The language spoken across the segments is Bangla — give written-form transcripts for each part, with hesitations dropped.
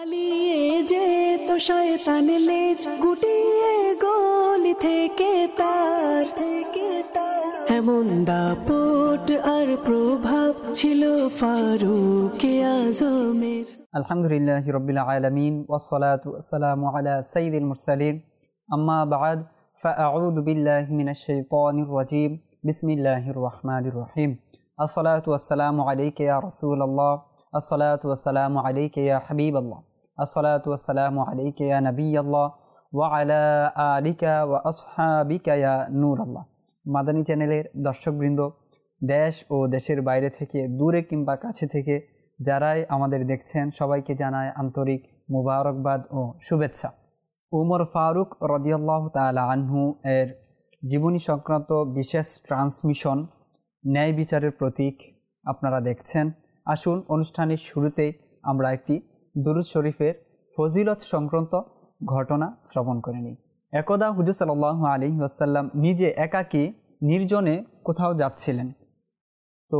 পালিয়ে যেত শয়তান লেজ গুটিয়ে গলি থেকে তার এমন দাপট আর প্রভাব ছিল ফারুকে আজমের। আলহামদুলিল্লাহি রাব্বিল আলামিন ওয়াসসালাতু ওয়াসসালামু আলা সাইয়্যিদিল মুরসালিন আম্মা বা'দ ফাআউযু বিল্লাহি মিনাশ শাইতানির রাজীম বিসমিল্লাহির রহমানির রহিম। আসসালাতু ওয়াসসালামু আলাইকা ইয়া রাসূলুল্লাহ, আসসালাতু ওয়াসসালামু আলাইকা ইয়া হাবিবাল্লাহ, আসসালাতু ওয়াসসালামু আলাইকা ইয়া নাবিয়াল্লাহ ওয়া আলা আলিকা ওয়া আসহাবিকা ইয়া নূরাল্লাহ। মাদানী চ্যানেলের দর্শকবৃন্দ, দেশ ও দেশের বাইরে থেকে, দূরে কিংবা কাছে থেকে যারাই আমাদের দেখছেন, সবাইকে জানায় আন্তরিক মুবারকবাদ ও শুভেচ্ছা। উমর ফারুক রাদিয়াল্লাহু তাআলা আনহু এর জীবনী সংক্রান্ত বিশেষ ট্রান্সমিশন ন্যায় বিচারের প্রতীক আপনারা দেখছেন। আসুন অনুষ্ঠানের শুরুতেই আমরা একটি দুরূদ শরীফের ফজিলত সংক্রান্ত ঘটনা শ্রবণ করে নিই। একদা হুজুর সাল্লাল্লাহু আলাইহি ওয়াসাল্লাম নিজে একাকী নির্জনে কোথাও যাচ্ছিলেন। তো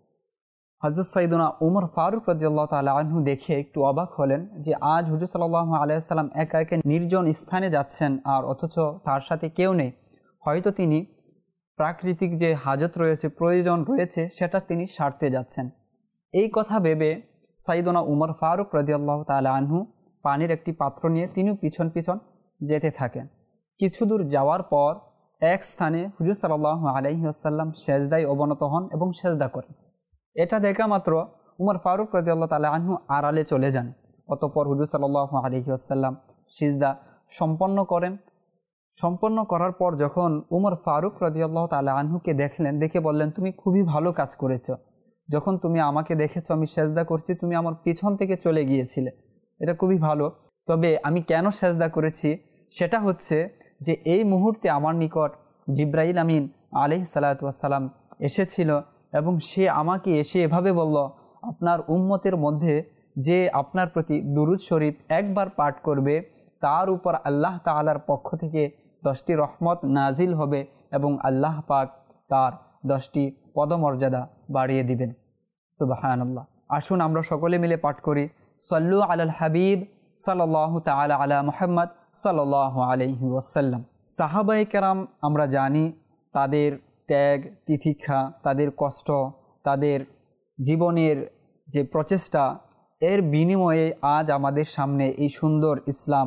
হযরত সাইয়েদনা উমর ফারুক রাদিয়াল্লাহু তাআলা আনহু দেখে একটু অবাক হলেন যে আজ হুজুর সাল্লাল্লাহু আলাইহি ওয়াসাল্লাম একা একা নির্জন স্থানে যাচ্ছেন, আর অথচ তার সাথে কেউ নেই। হয়তো তিনি প্রাকৃতিক যে হাজত রয়েছে, প্রয়োজন রয়েছে, সেটা তিনি সারতে যাচ্ছেন। এই কথা ভেবে সাইয়েদনা উমর ফারুক রাদিয়াল্লাহু তাআলা আনহু পানির একটি পাত্র নিয়ে তিনিও পিছন পিছন যেতে থাকেন। কিছু দূর যাওয়ার পর এক স্থানে হুজুর সাল্লাল্লাহু আলাইহি ওয়াসাল্লাম সেজদায় অবনত হন এবং সেজদা করেন। এটা দেখা মাত্র উমর ফারুক রাদিয়াল্লাহু তাআলা আনহু আড়ালে চলে যান। অতঃপর হুজুর সাল্লাল্লাহু আলাইহি ওয়াসাল্লাম সিজদা সম্পন্ন করেন। সম্পন্ন করার পর যখন উমর ফারুক রাদিয়াল্লাহু তাআলা আনহুকে দেখলেন, দেখে বললেন, তুমি খুবই ভালো কাজ করেছো। যখন তুমি আমাকে দেখেছো আমি সেজদা করছি, তুমি আমার পিছন থেকে চলে গিয়েছিলে, এটা খুবই ভালো। তবে আমি কেন সেজদা করেছি সেটা হচ্ছে যে এই মুহূর্তে আমার নিকট জিবরাইল আমিন আলাইহিস সালাতু ওয়াস সালাম এসেছিল এবং সে আমাকে এসে এভাবে বলল, আপনার উম্মতের মধ্যে যে আপনার প্রতি দুরূদ শরীফ একবার পাঠ করবে তার উপর আল্লাহ তাআলার পক্ষ থেকে 10টি রহমত নাজিল হবে এবং আল্লাহ পাক তার 10টি পদমর্যাদা বাড়িয়ে দিবেন। সুবহানাল্লাহ। আসুন আমরা সকলে মিলে পাঠ করি, সাল্লু আলাল হাবিব সাল্লাল্লাহু তাআলা আলা মুহাম্মদ সাল্লাল্লাহু আলাইহি ওয়াসাল্লাম। সাহাবায়ে কেরাম আমরা জানি তাদের ত্যাগ তিতিক্ষা, তাদের কষ্ট, তাদের জীবনের যে প্রচেষ্টা, এর বিনিময়ে আজ আমাদের সামনে এই সুন্দর ইসলাম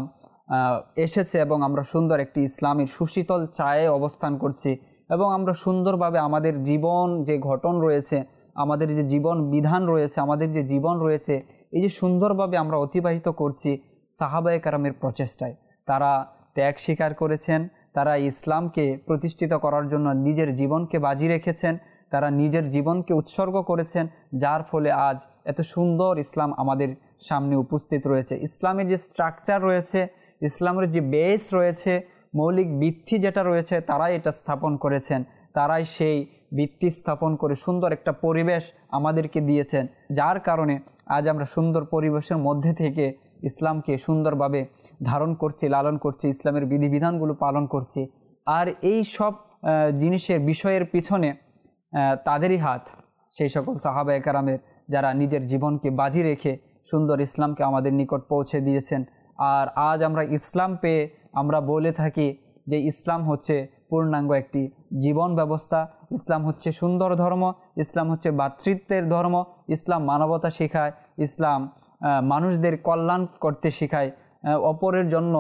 এসেছে এবং আমরা সুন্দর একটি ইসলামের সুশীতল ছায়ে অবস্থান করছি এবং আমরা সুন্দরভাবে আমাদের জীবন যে গঠন রয়েছে, আমাদের যে জীবন বিধান রয়েছে, আমাদের যে জীবন রয়েছে, এই যে সুন্দরভাবে আমরা অতিবাহিত করছি সাহাবায়ে কেরামের প্রচেষ্টায়। তারা ত্যাগ স্বীকার করেছেন, তারা ইসলামকে প্রতিষ্ঠিত করার জন্য নিজের জীবনকে বাজি রেখেছেন, তারা নিজের জীবনকে উৎসর্গ করেছেন, যার ফলে আজ এত সুন্দর ইসলাম আমাদের সামনে উপস্থিত রয়েছে। ইসলামের যে স্ট্রাকচার রয়েছে, ইসলামের যে বেস রয়েছে, মৌলিক ভিত্তি যেটা রয়েছে, তারাই এটা স্থাপন করেছেন। তারাই সেই ভিত্তি স্থাপন করে সুন্দর একটা পরিবেশ আমাদেরকে দিয়েছেন, যার কারণে আজ আমরা সুন্দর পরিবেশের মধ্যে থেকে ইসলামকে সুন্দরভাবে ধারণ করছি, লালন করছি, ইসলামের বিধিবিধানগুলো পালন করছি। আর এই সব জিনিসের বিষয়ের পিছনে তাদেরই হাত, সেই সকল সাহাবায়ে কেরামের যারা নিজের জীবনকে বাজি রেখে সুন্দর ইসলামকে আমাদের নিকট পৌঁছে দিয়েছেন। আর আজ আমরা ইসলাম পেয়ে আমরা বলে থাকি যে ইসলাম হচ্ছে পূর্ণাঙ্গ একটি জীবন ব্যবস্থা, ইসলাম হচ্ছে সুন্দর ধর্ম, ইসলাম হচ্ছে ভ্রাতৃত্বের ধর্ম, ইসলাম মানবতা শেখায়, ইসলাম মানুষদের কল্যাণ করতে শেখায়, অপরের জন্য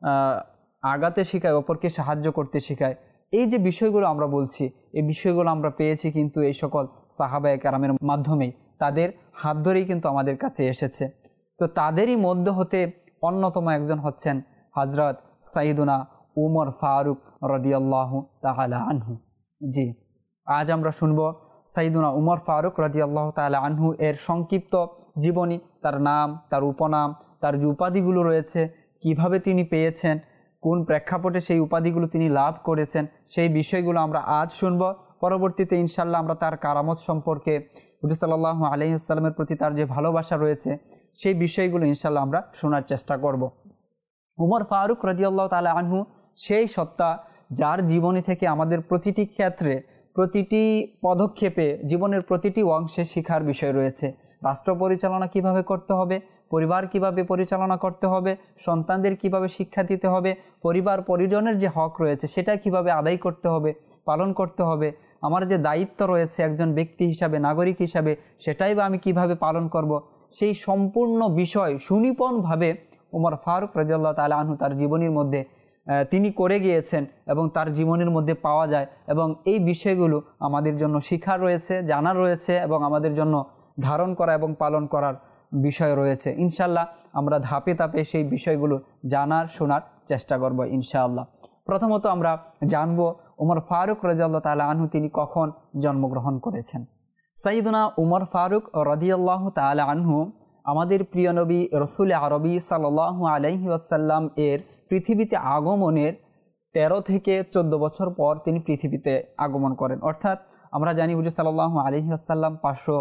আগাতে শেখায়, অপরকে সাহায্য করতে শেখায়। এই যে বিষয়গুলো আমরা বলছি, এই বিষয়গুলো আমরা পেয়েছি কিন্তু এই সকল সাহাবায়ে কেরামের মাধ্যমেই, তাদের হাত ধরেই কিন্তু আমাদের কাছে এসেছে। তো তাদেরই মধ্যে হতে অন্যতম একজন হচ্ছেন হযরত সাইয়েদনা উমর ফারুক রাদিয়াল্লাহু তাআলা আনহু। জি, আজ আমরা শুনব সাইয়েদনা উমর ফারুক রাদিয়াল্লাহু তাআলা আনহু এর সংক্ষিপ্ত জীবনী, তার নাম, তার উপনাম, তার যে উপাধিগুলো রয়েছে, কিভাবে তিনি পেয়েছেন, কোন প্রেক্ষাপটে সেই উপাধিগুলো তিনি লাভ করেছেন, সেই বিষয়গুলো আমরা আজ শুনব। পরবর্তীতে ইনশাআল্লাহ আমরা তার কারামত সম্পর্কে, হুজুর সাল্লাল্লাহু আলাইহি ওয়াসাল্লামের প্রতি তার যে ভালোবাসা রয়েছে, সেই বিষয়গুলো ইনশাআল্লাহ আমরা শোনার চেষ্টা করব। উমর ফারুক রাদিয়াল্লাহু তাআলা আনহু সেই সত্তা যার জীবনী থেকে আমাদের প্রতিটি ক্ষেত্রে, প্রতিটি পদক্ষেপে, জীবনের প্রতিটি অংশে শিখার বিষয় রয়েছে। রাষ্ট্র পরিচালনা কিভাবে করতে হবে, পরিবার কিভাবে পরিচালনা করতে হবে, সন্তানদের কিভাবে শিক্ষা দিতে হবে, পরিবার পরিজনের যে হক রয়েছে সেটা কিভাবে আদায় করতে হবে, পালন করতে হবে, আমার যে দায়িত্ব রয়েছে একজন ব্যক্তি হিসাবে, নাগরিক হিসাবে, সেটাই বা আমি কিভাবে পালন করব, সেই সম্পূর্ণ বিষয় সুনিপুণভাবে ওমর ফারুক রাদিয়াল্লাহু তাআলা আনহু তার জীবনীর মধ্যে তিনি করে গিয়েছেন এবং তার জীবনের মধ্যে পাওয়া যায়। এবং এই বিষয়গুলো আমাদের জন্য শিক্ষা রয়েছে, জানার রয়েছে এবং আমাদের জন্য ধারণ করা এবং পালন করার বিষয় রয়েছে। ইনশাআল্লাহ আমরা ধাপে ধাপে সেই বিষয়গুলো জানার শোনার চেষ্টা করব ইনশাআল্লাহ। প্রথমত আমরা জানব ওমর ফারুক রাদিয়াল্লাহু তাআলা আনহু তিনি কখন জন্মগ্রহণ করেছেন। সাইয়্যিদুনা ওমর ফারুক রাদিয়াল্লাহু তাআলা আনহু আমাদের প্রিয় নবী রাসূল আরবি সাল্লাল্লাহু আলাইহি ওয়াসাল্লাম এর পৃথিবীতে আগমনের 13 থেকে 14 বছর পর তিনি পৃথিবীতে আগমন করেন। অর্থাৎ আমরা জানি হুজুর সাল্লাল্লাহু আলাইহি ওয়াসাল্লাম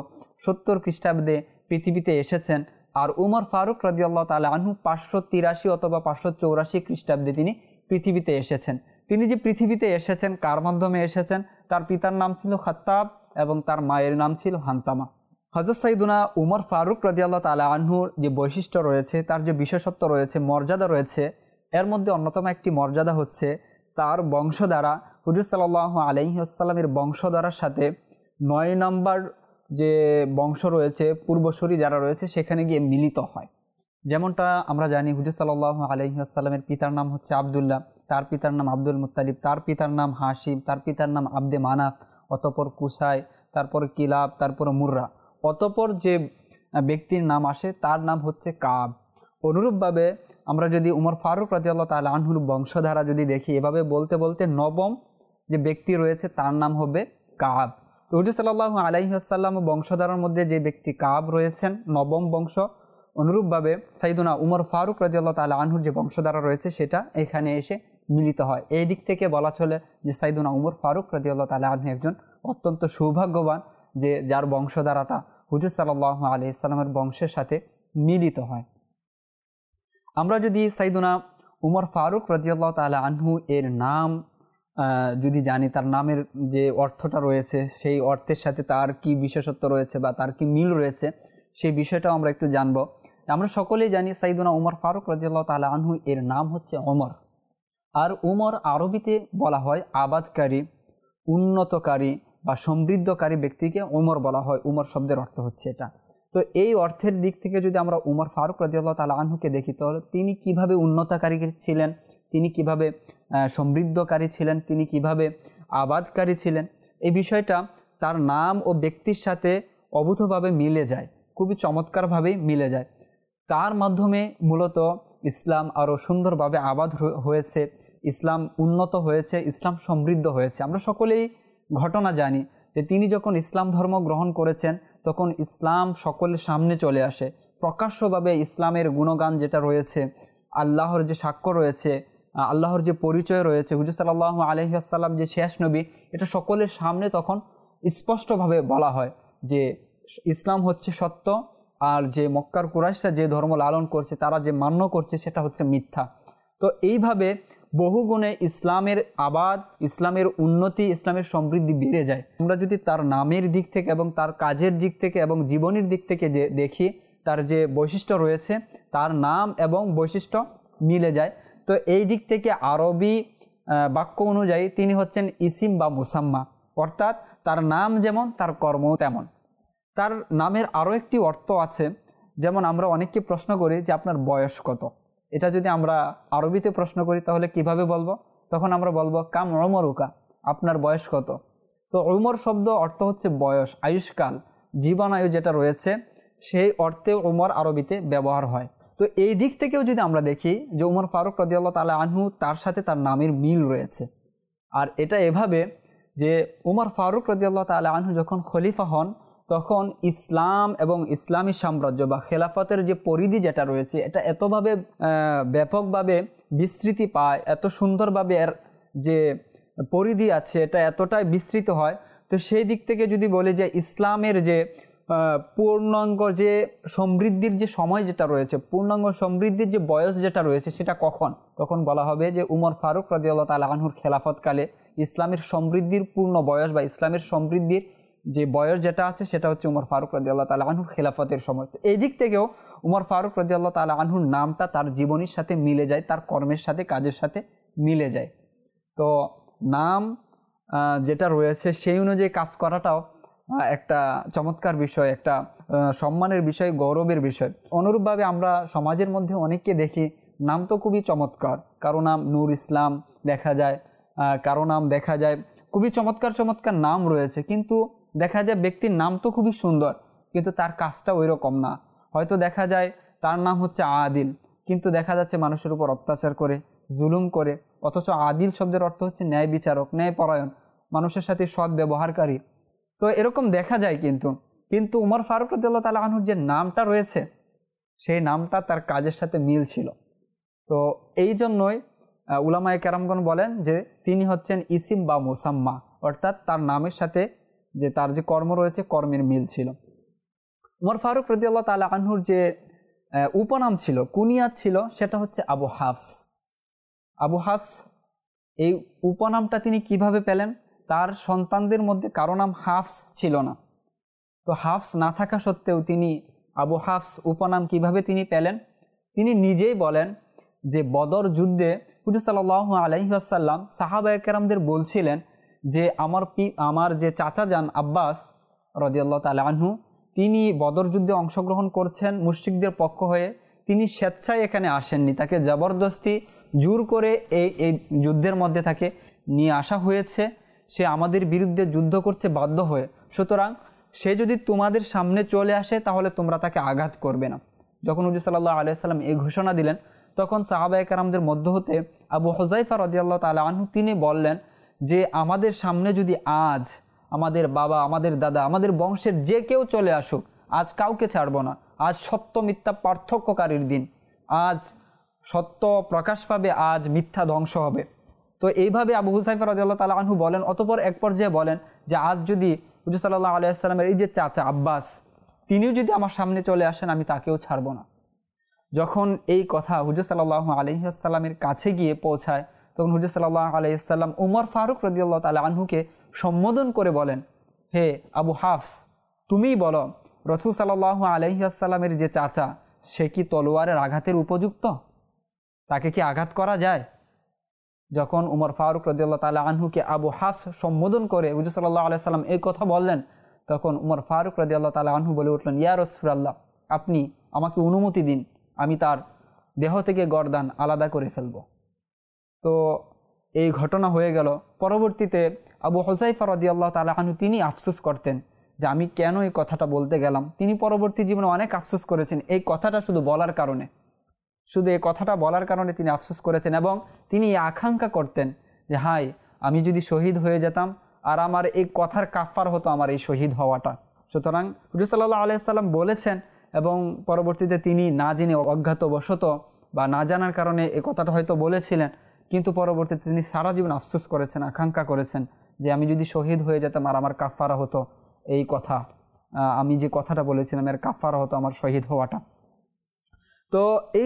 570 খ্রিস্টাব্দে পৃথিবীতে এসেছেন, আর উমর ফারুক রাদিয়াল্লাহু তাআলা আনহু 583 অথবা 584 খ্রিস্টাব্দে তিনি পৃথিবীতে এসেছেন। তিনি যে পৃথিবীতে এসেছেন, কার মাধ্যমে এসেছেন? তার পিতার নাম ছিল খাত্তাব এবং তার মায়ের নাম ছিল হান্তামা। হযরত সাইয়্যিদুনা উমর ফারুক রাদিয়াল্লাহু তাআলা আনহুর যে বৈশিষ্ট্য রয়েছে, তার যে বিশেষত্ব রয়েছে, মর্যাদা রয়েছে, এর মধ্যে অন্যতম একটি মর্যাদা হচ্ছে তার বংশধারা হুজুর সাল্লাল্লাহু আলাইহি ওয়াসাল্লামের বংশধারার সাথে 9 নম্বর যে বংশ রয়েছে, পূর্বসূরি যারা রয়েছে, সেখানে গিয়ে মিলিত হয়। যেমনটা আমরা জানি হুজুর সাল্লাল্লাহু আলাইহি ওয়াসাল্লামের পিতার নাম হচ্ছে আব্দুল্লাহ, তার পিতার নাম আব্দুল মুত্তালিব, তার পিতার নাম হাশিম, তার পিতার নাম আব্দে মানাফ, অতঃপর কুসাই, তারপর কিলাব, তারপর মুররা, অতঃপর যে ব্যক্তির নাম আসে তার নাম হচ্ছে কাব। অনুরূপভাবে আমরা যদি উমর ফারুক রাদিয়াল্লাহু তাআলা আনহুর বংশধারা যদি দেখি, এভাবে বলতে বলতে নবম যে ব্যক্তি রয়েছে তার নাম হবে কাব। তো হুজুর সাল্লাল্লাহু আলাইহি ওয়াসাল্লাম বংশধারার মধ্যে যে ব্যক্তি কাব রয়েছেন, নবম বংশ, অনুরূপভাবে সাইয়্যিদুনা উমর ফারুক রাদিয়াল্লাহু তাআলা আনহুর যে বংশধারা রয়েছে সেটা এখানে এসে মিলিত হয়। এই দিক থেকে বলা চলে যে সাইয়্যিদুনা উমর ফারুক রাদিয়াল্লাহু তাআলা আনহু একজন অত্যন্ত সৌভাগ্যবান, যে যার বংশধারাটা হুজুর সাল্লাল্লাহু আলাইহি ওয়াসাল্লামের বংশের সাথে মিলিত হয়। আমরা যদি সাইয়্যিদুনা উমর ফারুক রাদিয়াল্লাহু তাআলা আনহু এর নাম যদি জানি, তার নামের যে অর্থটা রয়েছে সেই অর্থের সাথে তার কি বিশেষত্ব রয়েছে বা তার কি মিল রয়েছে, সেই বিষয়টাও আমরা একটু জানব। আমরা সকলেই জানি সাইয়্যিদুনা উমর ফারুক রাদিয়াল্লাহু তাআলা আনহু এর নাম হচ্ছে ওমর। আর উমর আরবিতে বলা হয় আবাদকারী, উন্নতকারী বা সমৃদ্ধকারী ব্যক্তিকে ওমর বলা হয়। উমর শব্দের অর্থ হচ্ছে এটা। তো এই অর্থের দিক থেকে যদি আমরা উমর ফারুক রাদিয়াল্লাহু তাআলা আনহুকে দেখি, তাহলে তিনি কিভাবে উন্নতকারী ছিলেন, তিনি কিভাবে সমৃদ্ধকারী ছিলেন, তিনি কিভাবে আবাদকারী ছিলেন, এই বিষয়টা তার নাম ও ব্যক্তির সাথে অভূতভাবে মিলে যায়, খুবই চমৎকারভাবেই মিলে যায়। তার মাধ্যমে মূলত ইসলাম আরও সুন্দরভাবে আবাদ হয়েছে, ইসলাম উন্নত হয়েছে, ইসলাম সমৃদ্ধ হয়েছে। আমরা সকলেই ঘটনা জানি যে তিনি যখন ইসলাম ধর্ম গ্রহণ করেছেন, তখন ইসলাম সকলের সামনে চলে আসে, প্রকাশ্যভাবে ইসলামের গুণগান যেটা রয়েছে, আল্লাহর যে সাক্ষ্য রয়েছে, আল্লাহর যে পরিচয় রয়েছে, হুজুর সাল্লাল্লাহু আলাইহি ওয়াসাল্লাম যে শেষ নবী, এটা সকলের সামনে তখন স্পষ্টভাবে বলা হয় যে ইসলাম হচ্ছে সত্য, আর যে মক্কার কুরাইশরা যে ধর্ম লালন করছে, তারা যে মান্য করছে, সেটা হচ্ছে মিথ্যা। তো এইভাবে বহুগুণে ইসলামের আবাদ, ইসলামের উন্নতি, ইসলামের সমৃদ্ধি বেড়ে যায়। আমরা যদি তার নামের দিক থেকে এবং তার কাজের দিক থেকে এবং জীবনের দিক থেকে যে দেখি, তার যে বৈশিষ্ট্য রয়েছে, তার নাম এবং বৈশিষ্ট্য মিলে যায়। তো এই দিক থেকে আরবি বাক্য অনুযায়ী তিনি হচ্ছেন ইসিম বা মুসাম্মা, অর্থাৎ তার নাম যেমন তার কর্ম তেমন। তার নামের আরও একটি অর্থ আছে, যেমন আমরা অনেককে প্রশ্ন করি যে আপনার বয়স কত। এটা যদি আমরা আরবিতে প্রশ্ন করি তাহলে কিভাবে বলবো? তখন আমরা বলবো কাম উমরুকা, আপনার বয়স কত। তো উমর শব্দ অর্থ হচ্ছে বয়স, আয়ুষ্কাল, জীবনায়ু যেটা রয়েছে, সেই অর্থে উমর আরবিতে ব্যবহার হয়। তো এই দিক থেকেও যদি আমরা দেখি যে উমর ফারুক রাদিয়াল্লাহু তাআলা আনহু, তার সাথে তার নামের মিল রয়েছে। আর এটা এভাবে যে উমর ফারুক রাদিয়াল্লাহু তাআলা আনহু যখন খলিফা হন, তখন ইসলাম এবং ইসলামী সাম্রাজ্য বা খেলাফতের যে পরিধি যেটা রয়েছে, এটা এতভাবে ব্যাপকভাবে বিস্তৃতি পায়, এত সুন্দরভাবে এর যে পরিধি আছে এটা এতটাই বিস্তৃত হয়। তো সেই দিক থেকে যদি বলি যে ইসলামের যে পূর্ণাঙ্গ যে সমৃদ্ধির যে সময় যেটা রয়েছে, পূর্ণাঙ্গ সমৃদ্ধির যে বয়স যেটা রয়েছে, সেটা কখন? তখন বলা হবে যে উমর ফারুক রাদিয়াল্লাহু তাআলা আনহুর খেলাফতকালে ইসলামের সমৃদ্ধির পূর্ণ বয়স বা ইসলামের সমৃদ্ধির যে বয়স যেটা আছে, সেটা হচ্ছে উমর ফারুক রাদিয়াল্লাহু তাআলা আনহুর খেলাফতের সময়। এই দিক থেকেও উমর ফারুক রাদিয়াল্লাহু তাআলা আনহুর নামটা তার জীবনীর সাথে মিলে যায়, তার কর্মের সাথে কাজের সাথে মিলে যায়। তো নাম যেটা রয়েছে সেই অনুযায়ী কাজ করাটাও একটা চমৎকার বিষয়, একটা সম্মানের বিষয়, গৌরবের বিষয়। অনুরূপভাবে আমরা সমাজের মধ্যে অনেককে দেখি নাম তো খুবই চমৎকার, কারো নাম নূর ইসলাম দেখা যায়, কারো নাম দেখা যায় খুবই চমৎকার চমৎকার নাম রয়েছে, কিন্তু দেখা যায় ব্যক্তির নাম তো খুবই সুন্দর কিন্তু তার কাজটা ওই রকম না। হয়তো দেখা যায় তার নাম হচ্ছে আদিল, কিন্তু দেখা যাচ্ছে মানুষের উপর অত্যাচার করে, জুলুম করে, অথচ আদিল শব্দের অর্থ হচ্ছে ন্যায় বিচারক, ন্যায়পরায়ণ, মানুষের সাথে সৎ ব্যবহারকারী। তো এরকম দেখা যায়, কিন্তু উমর ফারুক রাদিয়াল্লাহু তাআলা আনহুর যে নামটা রয়েছে সেই নামটা তার কাজের সাথে মিল ছিল। তো এই জন্যই উলামায়ে কেরামগণ বলেন যে তিনি হচ্ছেন ইসিম বা মুসাম্মা, অর্থাৎ তার নামের সাথে যে তার যে কর্ম রয়েছে কর্মের মিল ছিল। উমর ফারুক রাদিয়াল্লাহু তাআলা আনহুর যে উপনাম ছিল, কুনিয়াত ছিল, সেটা হচ্ছে আবু হাফস। আবু হাফস এই উপনামটা তিনি কিভাবে পেলেন? তার সন্তানদের মধ্যে কারো নাম হাফস ছিল না, তো হাফস না থাকা সত্ত্বেও তিনি আবু হাফস উপনাম কিভাবে তিনি পেলেন? তিনি নিজেই বলেন যে বদর যুদ্ধে হুজুর সাল্লাল্লাহু আলাইহি ওয়াসাল্লাম সাহাবায়ে কেরামদের বলছিলেন যে আমার যে চাচা যান আব্বাস রাদিয়াল্লাহু তাআলা আনহু, তিনি বদর যুদ্ধে অংশগ্রহণ করছেন মুশরিকদের পক্ষ হয়ে, তিনি স্বেচ্ছায় এখানে আসেননি, তাকে জবরদস্তি জোর করে এই যুদ্ধের মধ্যে তাকে নিয়ে আসা হয়েছে, সে আমাদের বিরুদ্ধে যুদ্ধ করছে বাধ্য হয়ে, সুতরাং সে যদি তোমাদের সামনে চলে আসে তাহলে তোমরা তাকে আঘাত করবে না। যখন হুজুর সাল্লাল্লাহু আলাইহি ওয়াসাল্লাম এই ঘোষণা দিলেন তখন সাহাবায়ে কেরামদের মধ্য হতে আবু হুযায়ফা রাদিয়াল্লাহু তাআলা আনহু তিনি বললেন যে আমাদের সামনে যদি আজ আমাদের বাবা, আমাদের দাদা, আমাদের বংশের যে কেউ চলে আসুক, আজ কাউকে ছাড়ব না, আজ সত্য মিথ্যা পার্থক্যকারীর দিন, আজ সত্য প্রকাশ পাবে, আজ মিথ্যা ধ্বংস হবে। তো এইভাবে আবু হুযায়ফা রাদিয়াল্লাহু তাআলা আনহু বলেন, অতঃপর এক পর্যায়ে বলেন যে আজ যদি হুজুর সাল্লাল্লাহু আলাইহি ওয়াসাল্লামের এই যে চাচা আব্বাস তিনিও যদি আমার সামনে চলে আসেন আমি তাকেও ছাড়ব না। যখন এই কথা হুজুর সাল্লাল্লাহু আলাইহি ওয়াসাল্লামের কাছে গিয়ে পৌঁছায় তখন হুজুর সাল্লাল্লাহু আলাইহি ওয়াসাল্লাম উমর ফারুক রাদিয়াল্লাহু তাআলা আনহুকে সম্বোধন করে বলেন, হে আবু হাফস, তুমিই বলো রাসূল সাল্লাল্লাহু আলাইহি ওয়াসাল্লামের যে চাচা সে কি তলোয়ারের আঘাতের উপযুক্ত? তাকে কি আঘাত করা যায়? যখন উমর ফারুক রাদিয়াল্লাহু তাআলা আনহুকে আবু হাফস সম্বোধন করে হুজুর সাল্লাল্লাহু আলাইহি ওয়াসাল্লাম এই কথা বললেন, তখন উমর ফারুক রাদিয়াল্লাহু তাআলা আনহু বলে উঠলেন, ইয়া রাসূলুল্লাহ, আপনি আমাকে অনুমতি দিন, আমি তার দেহ থেকে গর্দান আলাদা করে ফেলব। তো এই ঘটনা হয়ে গেল। পরবর্তীতে আবু হুযায়ফা রাদিয়াল্লাহু তাআলা আনহু তিনি আফসোস করতেন যে আমি কেন এই কথাটা বলতে গেলাম। তিনি পরবর্তী জীবনে অনেক আফসোস করেছেন এই কথাটা শুধু বলার কারণে, শুধু এই কথাটা বলার কারণে তিনি আফসোস করেছেন, এবং তিনি আকাঙ্ক্ষা করতেন যে হাই, আমি যদি শহীদ হয়ে যেতাম আর আমার এই কথার কাফার হতো আমার এই শহীদ হওয়াটা। সুতরাং হুজুর সাল্লাল্লাহু আলাইহি ওয়াসাল্লাম বলেছেন, এবং পরবর্তীতে তিনি না জেনে অজ্ঞাতবশত বা না জানার কারণে এই কথাটা হয়তো বলেছিলেন, কিন্তু পরবর্তীতে তিনি সারা জীবন আফসোস করেছেন, আকাঙ্ক্ষা করেছেন যে আমি যদি শহীদ হয়ে যেতাম আর আমার কাফারা হতো এই কথা, আমি যে কথাটা বলেছিলাম এর কাফারা হতো আমার শহীদ হওয়াটা। তো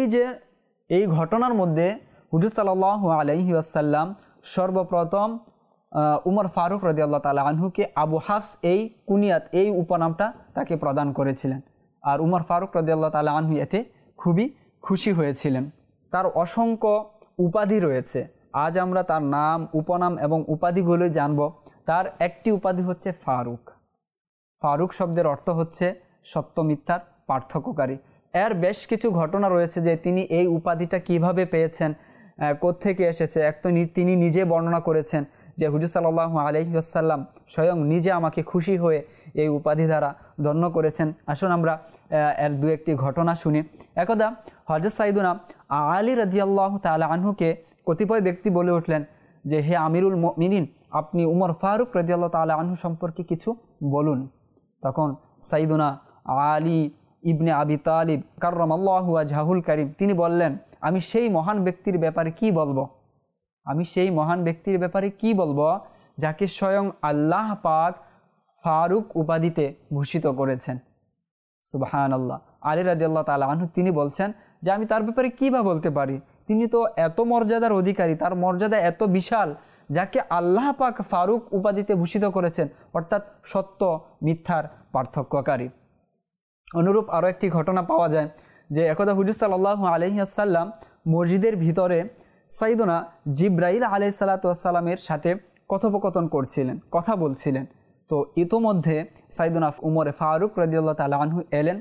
এই ঘটনার মধ্যে হুজুর সাল্লাল্লাহু আলাইহি ওয়াসাল্লাম সর্বপ্রথম উমর ফারুক রাদিয়াল্লাহু তাআলা আনহুকে আবু হাফস এই কুনিয়াত, এই উপনামটা তাকে প্রদান করেছিলেন, আর উমর ফারুক রাদিয়াল্লাহু তাআলা আনহু এতে খুবই খুশি হয়েছিলেন। তার অসংখ্য উপাধি রয়েছে, আজ আমরা তার নাম, উপনাম এবং উপাধিগুলো জানব। তার একটি উপাধি হচ্ছে ফারুক। ফারুক শব্দের অর্থ হচ্ছে সত্য মিথ্যার পার্থক্যকারী। এর বেশ কিছু ঘটনা রয়েছে যে তিনি এই উপাধিটা কিভাবে পেয়েছেন, কোত্থেকে এসেছে। তিনি নিজে বর্ণনা করেছেন যে হুজুর সাল্লাল্লাহু আলাইহি ওয়াসাল্লাম স্বয়ং নিজে আমাকে খুশি হয়ে এই উপাধি দ্বারা ধন্য করেছেন। আসুন আমরা এর দু একটি ঘটনা শুনি। একদা হযরত সাইয়্যিদুনা আলী রাদিয়াল্লাহু তাআলা আনহুকে কতিপয় ব্যক্তি বলে উঠলেন যে হে আমিরুল মুমিনিন, আপনি উমর ফারুক রাদিয়াল্লাহু তাআলা আনহু সম্পর্কে কিছু বলুন। তখন সাইয়্যিদুনা আলী ইবনে আবি তালিব কাররামাল্লাহু ওয়াজহাহুল কারীম তিনি বললেন, আমি সেই মহান ব্যক্তির ব্যাপারে কি বলবো, আমি সেই মহান ব্যক্তির ব্যাপারে কি বলবো যাকে স্বয়ং আল্লাহ পাক ফারুক উপাধিতে ভূষিত করেছেন। সুবহানাল্লাহ। আলী রাদিয়াল্লাহু তাআলা আনহু তিনি বলছেন যে আমি তার ব্যাপারে কী বা বলতে পারি, তিনি তো এত মর্যাদার অধিকারী, তার মর্যাদা এত বিশাল, যাকে আল্লাহ পাক ফারুক উপাধিতে ভূষিত করেছেন, অর্থাৎ সত্য মিথ্যার পার্থক্যকারী। অনুরূপ আরও একটি ঘটনা পাওয়া যায় যে একদা হুজুর সাল্লাল্লাহু আলাইহি ওয়াসাল্লাম মসজিদের ভিতরে সাইয়েদনা জিবরাইল আলাইহিস সালাতু ওয়াস সালামের সাথে কথোপকথন করছিলেন, কথা বলছিলেন। তো ইতোমধ্যে সাইয়েদনা উমরে ফারুক রাদিয়াল্লাহু তাআলা আনহু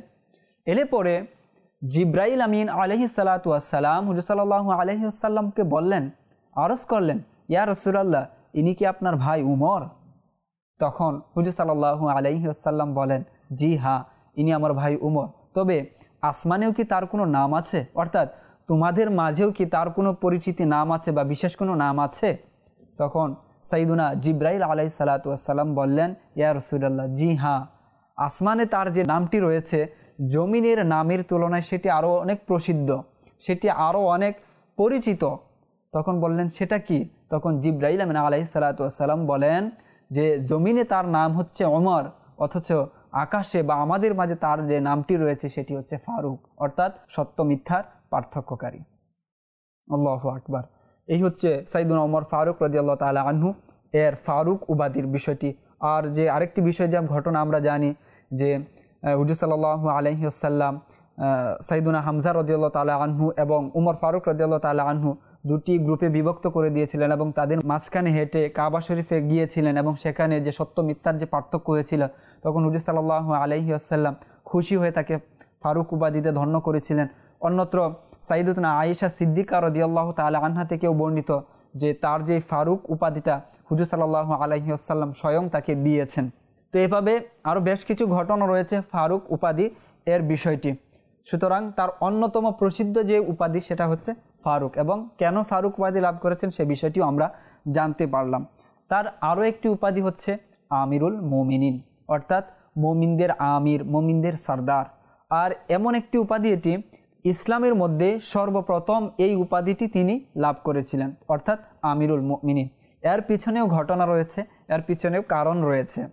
এলে পরে জিবরাইল আমিন আলাইহিস সালাতু ওয়াস সালাম হুজুর সাল্লাল্লাহু আলাইহি ওয়াসাল্লামকে বললেন, আরজ করলেন, ইয়া রাসূলুল্লাহ, ইনি কি আপনার ভাই উমর? তখন হুজুর সাল্লাল্লাহু আলাইহি ওয়াসাল্লাম বলেন, জি হ্যাঁ, ইনি আমার ভাই উমর। তবে আসমানেও কি তার কোনো নাম আছে? অর্থাৎ তোমাদের মাঝেও কি তার কোনো পরিচিতি নাম আছে বা বিশেষ কোনো নাম আছে? তখন সাইয়েদুনা জিবরাইল আলাইহিস সালাতু ওয়াস সালাম বললেন, ইয়া রাসূলুল্লাহ, জি হ্যাঁ, আসমানে তার যে নামটি রয়েছে জমিনের নামের তুলনায় সেটি আরও অনেক প্রসিদ্ধ, সেটি আরও অনেক পরিচিত। তখন বললেন, সেটা কি? তখন জিবরাইল আমিন আলাইহিস সালাতু ওয়াস সালাম বলেন যে জমিনে তার নাম হচ্ছে ওমর, অথচ আকাশে বা আমাদের মাঝে তার যে নামটি রয়েছে সেটি হচ্ছে ফারুক, অর্থাৎ সত্য মিথ্যার পার্থক্যকারী। আল্লাহু আকবার। এই হচ্ছে সাইয়েদুনা ওমর ফারুক রাদিয়াল্লাহু তাআলা আনহু এর ফারুক উপাধির বিষয়টি। আর যে আরেকটি বিষয়, যে ঘটনা আমরা জানি যে হুজুর সাল্লাল্লাহু আলাইহি ওয়াসাল্লাম সাইয়েদুনা হামজা রাদিয়াল্লাহু তাআলা আনহু এবং উমর ফারুক রাদিয়াল্লাহু তাআলা আনহু দুটি গ্রুপে বিভক্ত করে দিয়েছিলেন এবং তাদের মাঝখানে হেঁটে কাবা শরীফে গিয়েছিলেন এবং সেখানে যে সত্য মিথ্যার যে পার্থক্য হয়েছিল, তখন হুজুর সাল্লাল্লাহু আলাইহি ওয়াসাল্লাম খুশি হয়ে তাকে ফারুক উপাধিতে ধন্য করেছিলেন। অন্যত্র সাইয়েদাতুনা আয়েশা সিদ্দিকা রাদিয়াল্লাহু তাআলা আনহা থেকেও বর্ণিত যে তার যে ফারুক উপাধিটা হুজুর সাল্লাল্লাহু আলাইহি ওয়াসাল্লাম স্বয়ং তাকে দিয়েছেন। তো এভাবে আরও বেশ কিছু ঘটনা রয়েছে ফারুক উপাধি এর বিষয়টি। সুতরাং তার অন্যতম প্রসিদ্ধ যে উপাধি সেটা হচ্ছে ফারুক, এবং কেন ফারুক উপাধি লাভ করেছেন সে বিষয়টিও আমরা জানতে পারলাম। তার আরও একটি উপাধি হচ্ছে আমিরুল মুমিনিন, অর্থাৎ মুমিনদের আমির, মুমিনদের সরদার। আর এমন একটি উপাধি এটি ইসলামের মধ্যে সর্বপ্রথম এই উপাধিটি তিনি লাভ করেছিলেন, অর্থাৎ আমিরুল মুমিনিন। এর পিছনেও ঘটনা রয়েছে, এর পিছনেও কারণ রয়েছে।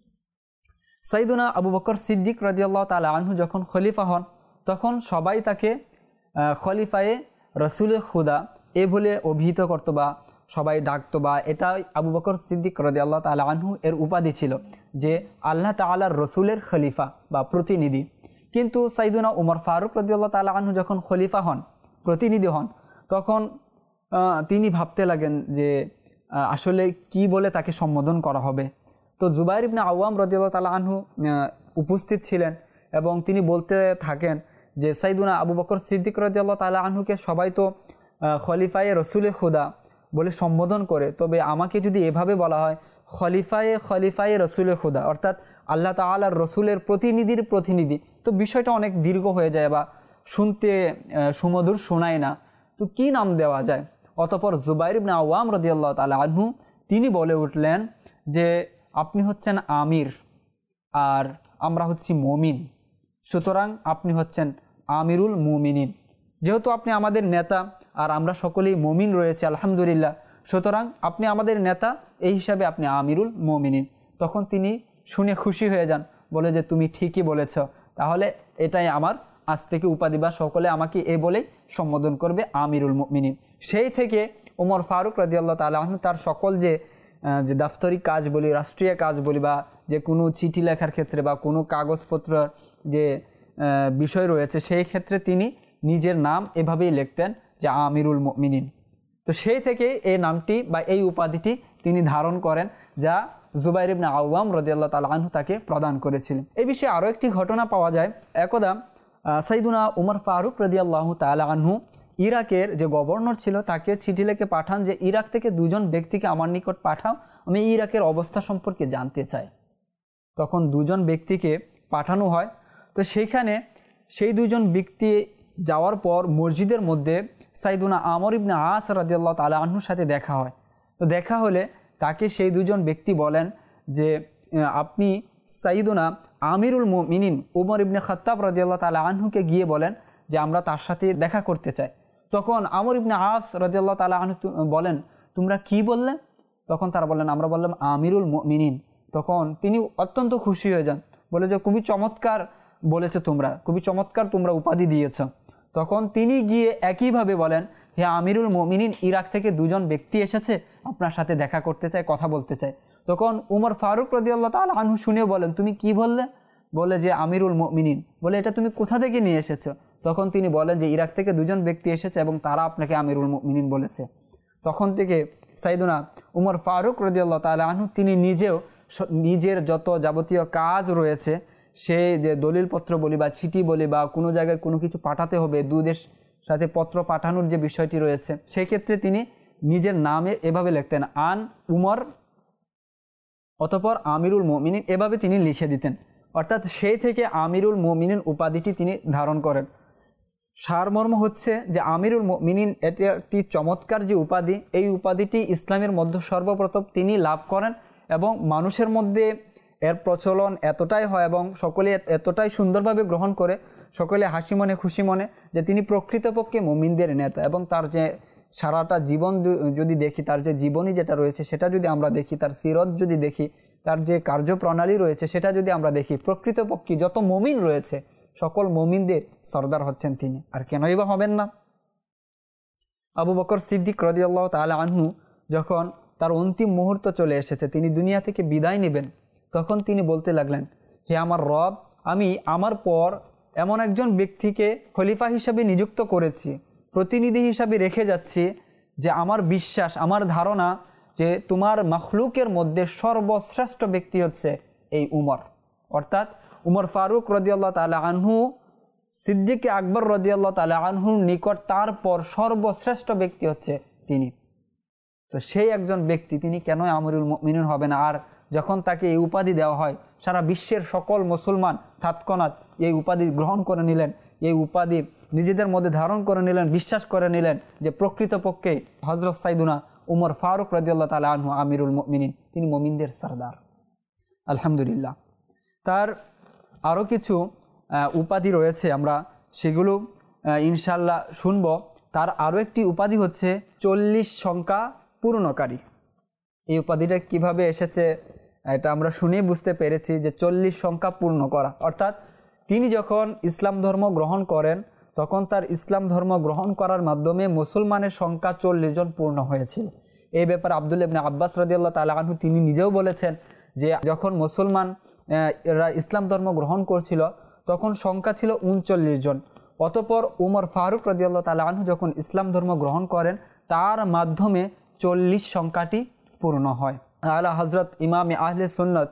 সাইয়েদুনা আবু বকর সিদ্দিক রাদিয়াল্লাহু তাআলা আনহু যখন খলিফা হন তখন সবাই তাকে খলিফায়ে রসুলে খুদা এ বলে অভিহিত করতো বা সবাই ডাকতো, বা এটা আবু বকর সিদ্দিক রাদিয়াল্লাহু তাআলা আনহু এর উপাধি ছিল যে আল্লাহ তাআলার রসুলের খলিফা বা প্রতিনিধি। কিন্তু সাইয়েদুনা উমর ফারুক রাদিয়াল্লাহু তাআলা আনহু যখন খলিফা হন, প্রতিনিধি হন, তখন তিনি ভাবতে লাগেন যে আসলে কি বলে তাকে সম্বোধন করা হবে। তো জুবাইর ইবনে আওয়াম রাদিয়াল্লাহু তাআলা আনহু উপস্থিত ছিলেন এবং তিনি বলতে থাকেন যে সাইয়েদুনা আবু বকর সিদ্দিক রাদিয়াল্লাহু তাআলা আনহুকে সবাই তো খলিফায়ে রসুলে খুদা বলে সম্বোধন করে, তবে আমাকে যদি এভাবে বলা হয় খলিফায়ে রসুলে খুদা, অর্থাৎ আল্লাহ তাআলার রসুলের প্রতিনিধির প্রতিনিধি, তো বিষয়টা অনেক দীর্ঘ হয়ে যায় বা শুনতে সুমধুর শোনায় না। তো কি নাম দেওয়া যায়? অতঃপর জুবাইর ইবনে আওয়াম রাদিয়াল্লাহু তাআলা আনহু তিনি বলে উঠলেন যে আপনি হচ্ছেন আমির আর আমরা হচ্ছি মুমিন, সুতরাং আপনি হচ্ছেন আমিরুল মুমিনিন। যেহেতু আপনি আমাদের নেতা আর আমরা সকলেই মুমিন রয়েছে আলহামদুলিল্লাহ, সুতরাং আপনি আমাদের নেতা, এই হিসাবে আপনি আমিরুল মুমিনিন। তখন তিনি শুনে খুশি হয়ে যান, বলে যে তুমি ঠিকই বলেছ, তাহলে এটাই আমার আজ থেকে উপাধি বা সকলে আমাকে এ বলেই সম্বোধন করবে, আমিরুল মুমিনিন। সেই থেকে ওমর ফারুক রাদিয়াল্লাহু তাআলা আনহু তার সকল যে দাফতরি কাজ বলি, রাষ্ট্রীয় কাজ বলি, বা যে কোনো চিঠি লেখার ক্ষেত্রে বা কোনো কাগজপত্র যে বিষয় রয়েছে সেই ক্ষেত্রে তিনি নিজের নাম এভাবেই লিখতেন যে আমিরুল মুমিনিন। তো সেই থেকে এই নামটি বা এই উপাধিটি তিনি ধারণ করেন, যা জুবাইর ইবনে আওয়াম রাদিয়াল্লাহু তাআলা আনহু তাকে প্রদান করেছিলেন। এই বিষয়ে আরও একটি ঘটনা পাওয়া যায়। একদা সাইয়েদুনা উমর ফারুক রাদিয়াল্লাহু তাআলা আনহু ইরাকের যে গভর্নর ছিল তাকে চিঠি লিখে পাঠান যে ইরাক থেকে দুজন ব্যক্তিকে আমার নিকট পাঠাও, আমি ইরাকের অবস্থা সম্পর্কে জানতে চাই। তখন দুজন ব্যক্তিকে পাঠানো হয়। তো সেইখানে সেই দুজন ব্যক্তি যাওয়ার পর মসজিদের মধ্যে সাইয়েদুনা আমর ইবনে আস রাদিয়াল্লাহু তাআলা আনহুর সাথে দেখা হয়। তো দেখা হলে তাকে সেই দুজন ব্যক্তি বলেন যে আপনি সাইয়েদুনা আমিরুল মুমিনিন উমর ইবনে খাত্তাব রাদিয়াল্লাহু তাআলা আনহুকে গিয়ে বলেন যে আমরা তার সাথে দেখা করতে চাই। তখন আমর ইবনে আস রাদিয়াল্লাহু তাআলা আনহু বলেন, তোমরা কি বললে? তখন তারা বললেন, আমরা বললাম আমিরুল মুমিনিন। তখন তিনি অত্যন্ত খুশি হয়ে যান, বলে যে খুবই চমৎকার বলেছো তোমরা, খুবই চমৎকার তোমরা উপাধি দিয়েছ। তখন তিনি গিয়ে একইভাবে বলেন, হে আমিরুল মুমিনিন, ইরাক থেকে দুজন ব্যক্তি এসেছে, আপনার সাথে দেখা করতে চায়, কথা বলতে চায়। তখন উমর ফারুক রাদিয়াল্লাহু তাআলা আনহু শুনে বলেন, তুমি কি বললে? বলে যে আমিরুল মুমিনিন। বলে এটা তুমি কোথা থেকে নিয়ে এসেছো? তখন তিনি বলেন যে ইরাক থেকে দুজন ব্যক্তি এসেছে এবং তারা আপনাকে আমিরুল মুমিনিন বলেছে। তখন থেকে সাইদুনা উমর ফারুক রাদিয়াল্লাহু তাআলা আনহু তিনি নিজেও নিজের যত যাবতীয় কাজ রয়েছে, সে যে দলিলপত্র বলি বা চিঠি বলি বা কোনো জায়গায় কোনো কিছু পাঠাতে হবে, দুদেশ সাথে পত্র পাঠানোর যে বিষয়টি রয়েছে, সেই ক্ষেত্রে তিনি নিজের নামে এভাবে লিখতেন, আন উমর অতঃপর আমিরুল মুমিনিন, এভাবে তিনি লিখে দিতেন। অর্থাৎ সেই থেকে আমিরুল মুমিনিন উপাধিটি তিনি ধারণ করেন। সারমর্ম হচ্ছে যে আমিরুল মুমিনিন এটি একটি চমৎকার যে উপাধি, এই উপাধিটি ইসলামের মধ্যে সর্বপ্রথম তিনি লাভ করেন এবং মানুষের মধ্যে এর প্রচলন এতটাই হয় এবং সকলে এতটাই সুন্দরভাবে গ্রহণ করে, সকলে হাসি মনে খুশি মনে যে তিনি প্রকৃতপক্ষে মুমিনদের নেতা। এবং তার যে সারাটা জীবন যদি দেখি, তার যে জীবনী যেটা রয়েছে সেটা যদি আমরা দেখি, তার সিরত যদি দেখি, তার যে কার্যপ্রণালী রয়েছে সেটা যদি আমরা দেখি, প্রকৃতপক্ষে যত মুমিন রয়েছে সকল মুমিনদের সরদার হচ্ছেন তিনি। আর কেনই বা হবেন না? আবু বকর সিদ্দিক রাদিয়াল্লাহু তাআলা আনহু যখন তার অন্তিম মুহূর্ত চলে এসেছে, তিনি দুনিয়া থেকে বিদায় নেবেন, তখন তিনি বলতে লাগলেন, হে আমার রব, আমি আমার পর এমন একজন ব্যক্তিকে খলিফা হিসাবে নিযুক্ত করেছি, প্রতিনিধি হিসাবে রেখে যাচ্ছি, যে আমার বিশ্বাস, আমার ধারণা যে তোমার মাখলুকের মধ্যে সর্বশ্রেষ্ঠ ব্যক্তি হচ্ছে এই উমর। অর্থাৎ উমর ফারুক রাদিয়াল্লাহু তাআলা আনহু সিদ্দিক আকবর রাদিয়াল্লাহু তাআলা আনহুর নিকট তারপর সর্বশ্রেষ্ঠ ব্যক্তি হচ্ছে তিনি। তো সেই একজন ব্যক্তি তিনি কেন আমিরুল মুমিনিন হবে না? আর যখন তাকে এই উপাধি দেওয়া হয়, সারা বিশ্বের সকল মুসলমান তৎক্ষণাৎ এই উপাধি গ্রহণ করে নিলেন, এই উপাধি নিজেদের মধ্যে ধারণ করে নিলেন, বিশ্বাস করে নিলেন যে প্রকৃতপক্ষে হযরত সাইদুনা উমর ফারুক রাদিয়াল্লাহু তাআলা আনহু আমিরুল মুমিনিন, তিনি মুমিনদের সরদার। আলহামদুলিল্লাহ। তার আরও কিছু উপাধি রয়েছে, আমরা সেগুলো ইনশাল্লাহ শুনব। তার আরও একটি উপাধি হচ্ছে 40 সংখ্যা পূর্ণকারী। এই উপাধিটা কিভাবে এসেছে এটা আমরা শুনে বুঝতে পেরেছি যে 40 সংখ্যা পূর্ণ করা, অর্থাৎ তিনি যখন ইসলাম ধর্ম গ্রহণ করেন তখন তার ইসলাম ধর্ম গ্রহণ করার মাধ্যমে মুসলমানের সংখ্যা 40 জন পূর্ণ হয়েছিল। এই ব্যাপারে আব্দুল্লাহ ইবনে আব্বাস রাদিয়াল্লাহু তাআলা আনহু তিনি নিজেও বলেছেন যে যখন মুসলমান এরা ইসলাম ধর্ম গ্রহণ করছিল তখন সংখ্যা ছিল 39 জন। অতঃপর উমর ফারুক রাদিয়াল্লাহু তাআলা আনহু যখন ইসলাম ধর্ম গ্রহণ করেন তার মাধ্যমে 40 সংখ্যাটি পূর্ণ হয়। আলা হযরত ইমাম আহলে সুন্নাত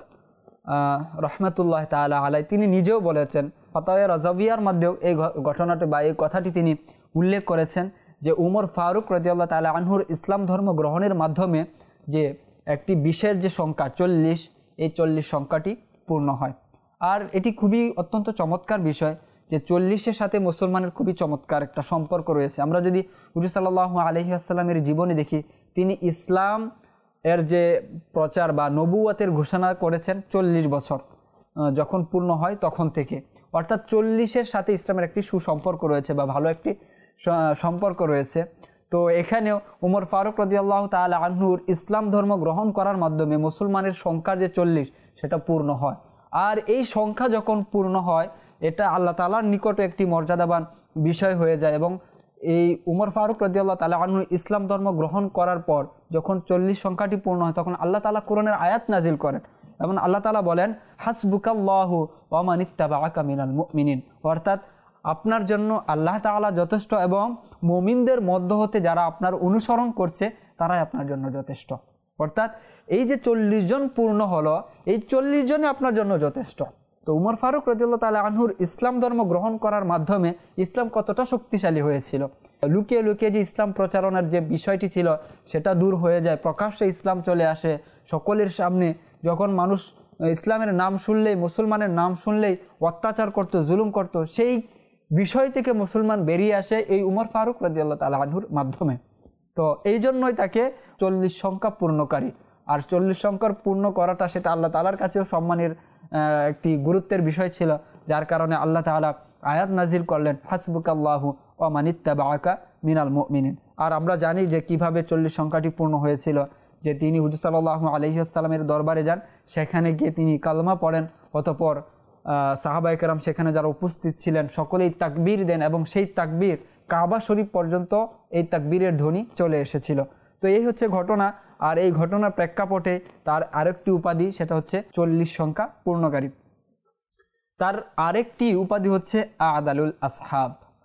রহমাতুল্লাহ তাআলা আলাই তিনি নিজেও বলেছেন, ফাতাওয়া রাজাবিয়ার মধ্যেও এই ঘটনাটি বা এই কথাটি তিনি উল্লেখ করেছেন যে উমর ফারুক রাদিয়াল্লাহু তাআলা আনহুর ইসলাম ধর্ম গ্রহণের মাধ্যমে যে একটি বিশেষ যে সংখ্যা 40, এই 40 সংখ্যাটি পূর্ণ হয়। আর এটি খুবই অত্যন্ত চমৎকার বিষয় যে 40-এর সাথে মুসলমানের খুবই চমৎকার একটা সম্পর্ক রয়েছে। আমরা যদি হুজুর সাল্লাল্লাহু আলাইহি ওয়াসাল্লামের জীবনী দেখি, তিনি ইসলাম এর যে প্রচার বা নবুয়তের ঘোষণা করেছেন 40 বছর যখন পূর্ণ হয় তখন থেকে, অর্থাৎ 40-এর সাথে ইসলামের একটি সুসম্পর্ক রয়েছে বা ভালো একটি সম্পর্ক রয়েছে। তো এখানেও উমর ফারুক রাদিয়াল্লাহু তাআলা আনহুর ইসলাম ধর্ম গ্রহণ করার মাধ্যমে মুসলমানের সংখ্যা যে 40 সেটা পূর্ণ হয়। আর এই সংখ্যা যখন পূর্ণ হয় এটা আল্লাহ তাআলার নিকটে একটি মর্যাদাবান বিষয় হয়ে যায়। এবং এই উমর ফারুক রাদিয়াল্লাহু তাআলা আনহু ইসলাম ধর্ম গ্রহণ করার পর যখন 40 সংখ্যাটি পূর্ণ হয় তখন আল্লাহ তাআলা কোরআনের আয়াত নাজিল করেন এবং আল্লাহ তাআলা বলেন, হাসবুকাল্লাহু ওয়া মান ইত্তাবাআকা মিনাল মুমিনিন, অর্থাৎ আপনার জন্য আল্লাহ তাআলা যথেষ্ট এবং মুমিনদের মধ্য হতে যারা আপনার অনুসরণ করছে তারাই আপনার জন্য যথেষ্ট। অর্থাৎ এই যে 40 জন পূর্ণ হলো, এই 40 জনই আপনার জন্য যথেষ্ট। তো উমর ফারুক রাদিয়াল্লাহু তাআলা আনহুর ইসলাম ধর্ম গ্রহণ করার মাধ্যমে ইসলাম কতটা শক্তিশালী হয়েছিল। লুকিয়ে লুকিয়ে যে ইসলাম প্রচারণার যে বিষয়টি ছিল সেটা দূর হয়ে যায়, প্রকাশ্যে ইসলাম চলে আসে সকলের সামনে। যখন মানুষ ইসলামের নাম শুনলেই, মুসলমানের নাম শুনলেই অত্যাচার করত, জুলুম করত, সেই বিষয় থেকে মুসলমান বেরিয়ে আসে এই উমর ফারুক রাদিয়াল্লাহু তাআলা আনহুর মাধ্যমে। তো এই জন্যই তাকে 40 সংখ্যা পূর্ণকারী। আর 40 সংখ্যার পূর্ণ করাটা সেটা আল্লাহ তাআলার কাছেও সম্মানের একটি গুরুত্বের বিষয় ছিল, যার কারণে আল্লাহ তাআলা আয়াত নাজিল করলেন, হাসবুকাল্লাহু ওয়া মান ইত্তাবাআকা মিনাল মুমিনিন। আর আমরা জানি যে কিভাবে 40 সংখ্যাটি পূর্ণ হয়েছিল, যে তিনি হুজুর সাল্লাল্লাহু আলাইহি ওয়াসাল্লামের দরবারে যান, সেখানে গিয়ে তিনি কালমা পড়েন, অতঃপর সাহাবায়ে কেরাম সেখানে যারা উপস্থিত ছিলেন সকলেই তাকবীর দেন এবং সেই তাকবীর কাবা শরীফ পর্যন্ত এই তাকবীরের ধ্বনি চলে এসেছিল। তো এই হচ্ছে ঘটনা। আর এই ঘটনার প্রেক্ষাপটে তার আরেকটি উপাধি, সেটা হচ্ছে 40 সংখ্যা পূর্ণকারী। তার আরেকটি উপাধি হচ্ছে আদালুল আসহাব,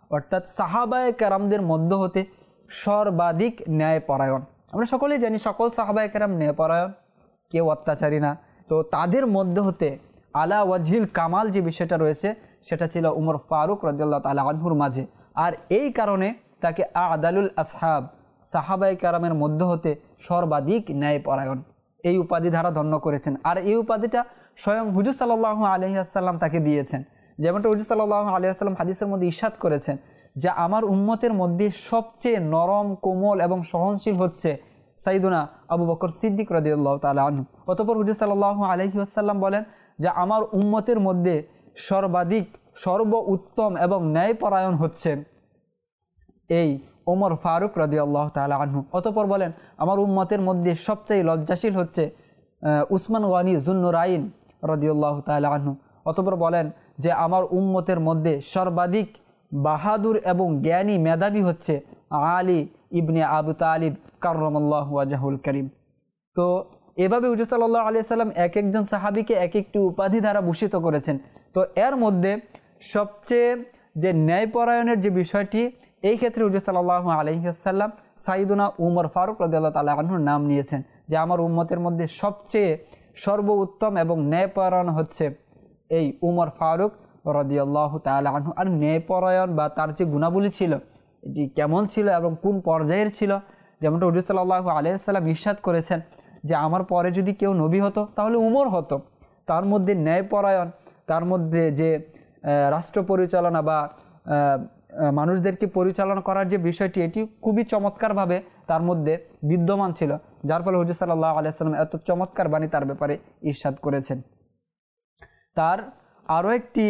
অর্থাৎ সাহাবায়ে কেরামদের মধ্য হতে সর্বাধিক ন্যায়পরায়ণ। আমরা সকলেই জানি সকল সাহাবায়ে কেরাম ন্যায়পরায়ণ, কেউ অত্যাচারী না। তো তাদের মধ্যে হতে আলা ওয়াজহিল কামাল যে বিষয়টা রয়েছে সেটা ছিল উমর ফারুক রাদিয়াল্লাহু তাআলা আনহুর মাঝে। আর এই কারণে তাকে আদালুল আসহাব, সাহাবায়ে কেরামের মধ্য হতে সর্বাধিক ন্যায়পরায়ণ এই উপাধি দ্বারা ধন্য করেছেন। আর এই উপাধিটা স্বয়ং হুজুর সাল্লাল্লাহু আলাইহি ওয়াসাল্লাম তাকে দিয়েছেন। যেমনটা হুজুর সাল্লাল্লাহু আলাইহি ওয়াসাল্লাম হাদিসের মধ্যে ইরশাদ করেছেন যে আমার উম্মতের মধ্যে সবচেয়ে নরম, কোমল এবং সহনশীল হচ্ছে সাইয়্যিদুনা আবু বকর সিদ্দিক রাদিয়াল্লাহু তাআলা আনহু। অতঃপর হুজুর সাল্লাল্লাহু আলাইহি ওয়াসাল্লাম বলেন যে আমার উম্মতের মধ্যে সর্বাধিক, সর্ব উত্তম এবং ন্যায়পরায়ণ হচ্ছে এই ওমর ফারুক রাদিয়াল্লাহু তাআলা আনহু। অতঃপর বলেন আমার উম্মতের মধ্যে সবচেয়ে লজ্জাশীল হচ্ছে উসমান গনি যুন্নুরাইন রাদিয়াল্লাহু তাআলা আনহু। অতঃপর বলেন যে আমার উম্মতের মধ্যে সর্বাধিক বাহাদুর এবং জ্ঞানী মেধাবী হচ্ছে আলী ইবনে আবু তালিব কাররামাল্লাহু ওয়াজহুল করিম। তো এভাবে হুজুর সাল্লাল্লাহু আলাইহি সাল্লাম এক একজন সাহাবীকে এক একটি উপাধি দ্বারা ভূষিত করেছেন। তো এর মধ্যে সবচেয়ে যে ন্যায়পরায়ণের যে বিষয়টি, এই ক্ষেত্রে হুজুর সাল্লাল্লাহু আলাইহি ওয়াসাল্লাম সাইয়্যিদুনা উমর ফারুক রাদিয়াল্লাহু তাআলা আনহুর নাম নিয়েছেন যে আমার উম্মতের মধ্যে সবচেয়ে সর্বোত্তম এবং ন্যায়পরায়ণ হচ্ছে এই উমর ফারুক রাদিয়াল্লাহু তাআলা আনহু। আর ন্যায়পরায়ণ বা তার যে গুণাবলী ছিল এটি কেমন ছিল এবং কোন পর্যায়ের ছিল, যেমনটা হুজুর সাল্লাল্লাহু আলাইহি ওয়াসাল্লাম ইরশাদ করেছেন যে আমার পরে যদি কেউ নবী হতো তাহলে উমর হতো। তার মধ্যে ন্যায়পরায়ণ, তার মধ্যে যে রাষ্ট্র পরিচালনা বা মানুষদেরকে পরিচালনা করার যে বিষয়টি, এটি খুবই চমৎকারভাবে তার মধ্যে বিদ্যমান ছিল, যার ফলে হুজুর সাল্লাল্লাহু আলাইহি ওয়াসাল্লাম এত চমৎকার বাণী তার ব্যাপারে ইরশাদ করেছেন। তার আরও একটি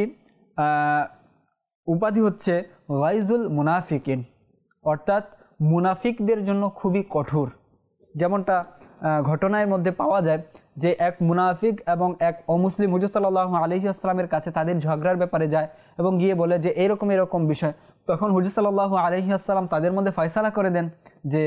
উপাধি হচ্ছে গাইজুল মুনাফিকিন, অর্থাৎ মুনাফিকদের জন্য খুবই কঠোর। যেমনটা ঘটনার মধ্যে পাওয়া যায় যে এক মুনাফিক এবং এক অমুসলিম হুজুর সাল্লাল্লাহু আলাইহি ওয়াসাল্লামের কাছে তাদের ঝগড়ার ব্যাপারে যায় এবং গিয়ে বলে যে এরকম বিষয়। তখন হুজুর সাল্লাল্লাহু আলাইহি ওয়াসাল্লাম তাদের মধ্যে ফয়সালা করে দেন যে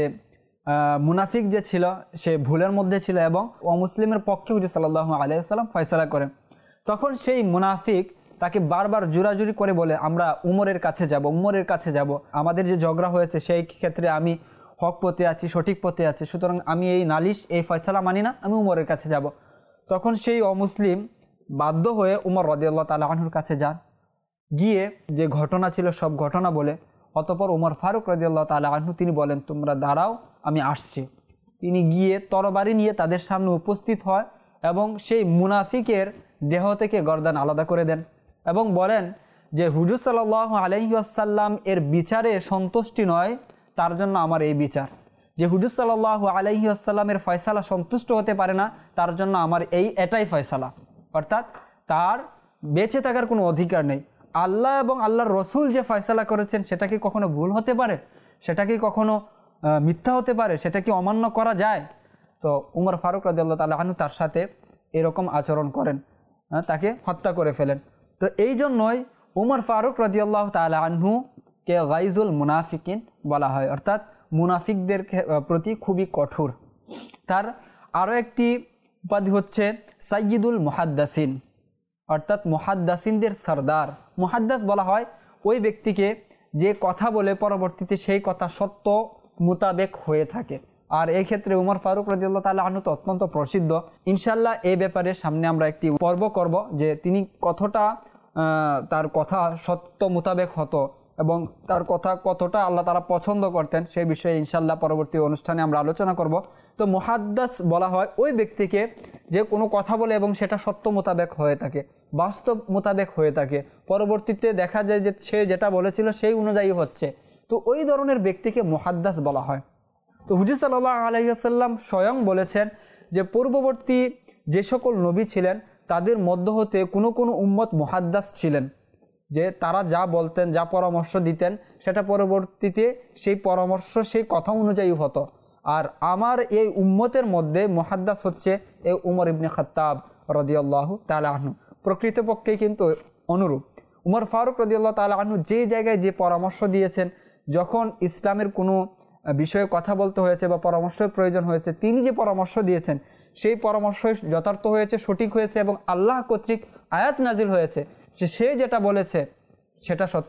মুনাফিক যে ছিল সে ভুলের মধ্যে ছিল এবং অমুসলিমের পক্ষে হুজুর সাল্লাল্লাহু আলাইহি ওয়াসাল্লাম ফয়সালা করেন। তখন সেই মুনাফিক তাকে বারবার জোরাজুরি করে বলে আমরা উমরের কাছে যাব, আমাদের যে ঝগড়া হয়েছে সেই ক্ষেত্রে আমি হক পথে আছি, সঠিক পথে আছি, সুতরাং আমি এই নালিশ, এই ফয়সালা মানি না, আমি উমরের কাছে যাব। তখন সেই অমুসলিম বাধ্য হয়ে উমর রাদিয়াল্লাহু তাআলা আনহুর কাছে যান, গিয়ে যে ঘটনা ছিল সব ঘটনা বলে। অতঃপর উমর ফারুক রাদিয়াল্লাহু তাআলা আনহু তিনি বলেন তোমরা দাঁড়াও, আমি আসছি। তিনি গিয়ে তরবারি নিয়ে তাদের সামনে উপস্থিত হয় এবং সেই মুনাফিকের দেহ থেকে গর্দান আলাদা করে দেন এবং বলেন যে হুজুর সাল্লাল্লাহু আলাইহি ওয়াসাল্লাম এর বিচারে সন্তুষ্টি নয়, তার জন্য আমার এই বিচার। যে হুজুর সাল্লাল্লাহু আলাইহি ওয়াসাল্লামের ফয়সালা সন্তুষ্ট হতে পারে না, তার জন্য আমার এটাই ফয়সালা। অর্থাৎ তার বেঁচে থাকার কোনো অধিকার নেই। আল্লাহ এবং আল্লাহর রসুল যে ফয়সালা করেছেন সেটা কি কখনো ভুল হতে পারে? সেটা কি কখনো মিথ্যা হতে পারে? সেটা কি অমান্য করা যায়? তো উমর ফারুক রাদিয়াল্লাহু তাআলা আনহু তার সাথে এরকম আচরণ করেন, তাকে হত্যা করে ফেলেন। তো এই জন্যই উমর ফারুক রাদিয়াল্লাহু তাআলা আনহুকে গাইজুল মুনাফিকিন বলা হয়, অর্থাৎ মুনাফিকদের প্রতি খুবই কঠোর। তার আরও একটি উপাধি হচ্ছে সাইয়্যিদুল মুহাদ্দিসিন, অর্থাৎ মুহাদ্দিসিনদের সরদার। মুহাদ্দিস বলা হয় ওই ব্যক্তিকে যে কথা বলে পরবর্তীতে সেই কথা সত্য মোতাবেক হয়ে থাকে। আর এই ক্ষেত্রে উমর ফারুক রাদিয়াল্লাহু তাআলা আনহু তো অত্যন্ত প্রসিদ্ধ। ইনশাআল্লাহ এই ব্যাপারে সামনে আমরা একটি পর্ব করব যে তিনি কতটা তার কথা সত্য মোতাবেক হতো এবং তার কথা কতটা আল্লাহ তাআলা পছন্দ করতেন, সেই বিষয়ে ইনশাআল্লাহ পরবর্তী অনুষ্ঠানে আমরা আলোচনা করব। তো মুহাদ্দিস বলা হয় ওই ব্যক্তিকে যে কোনো কথা বলে এবং সেটা সত্য মোতাবেক হয়ে থাকে, বাস্তব মোতাবেক হয়ে থাকে, পরবর্তীতে দেখা যায় যে সে যেটা বলেছিল সেই অনুযায়ী হচ্ছে, তো ওই ধরনের ব্যক্তিকে মুহাদ্দিস বলা হয়। তো হুজুর সাল্লাল্লাহু আলাইহি ওয়াসাল্লাম স্বয়ং বলেছেন যে পূর্ববর্তী যে সকল নবী ছিলেন তাদের মধ্য হতে কোনো কোনো উম্মত মুহাদ্দিস ছিলেন, যে তারা যা বলতেন, যা পরামর্শ দিতেন সেটা পরবর্তীতে সেই পরামর্শ সেই কথা অনুযায়ী হতো। আর আমার এই উম্মতের মধ্যে মুহাদ্দিস হচ্ছে এই উমর ইবনে খাত্তাব রাদিয়াল্লাহু তাআলা আনহু। প্রকৃতপক্ষে কিন্তু অনুরূপ উমর ফারুক রাদিয়াল্লাহু তাআলা আনহু যে জায়গায় যে পরামর্শ দিয়েছেন, যখন ইসলামের কোনো বিষয়ে কথা বলতে হয়েছে বা পরামর্শের প্রয়োজন হয়েছে, তিনি যে পরামর্শ দিয়েছেন সেই পরামর্শ যথার্থ হয়েছে, সঠিক হয়েছে এবং আল্লাহ কর্তৃক আয়াত নাজিল হয়েছে, সে যেটা বলেছে সেটা সত্য,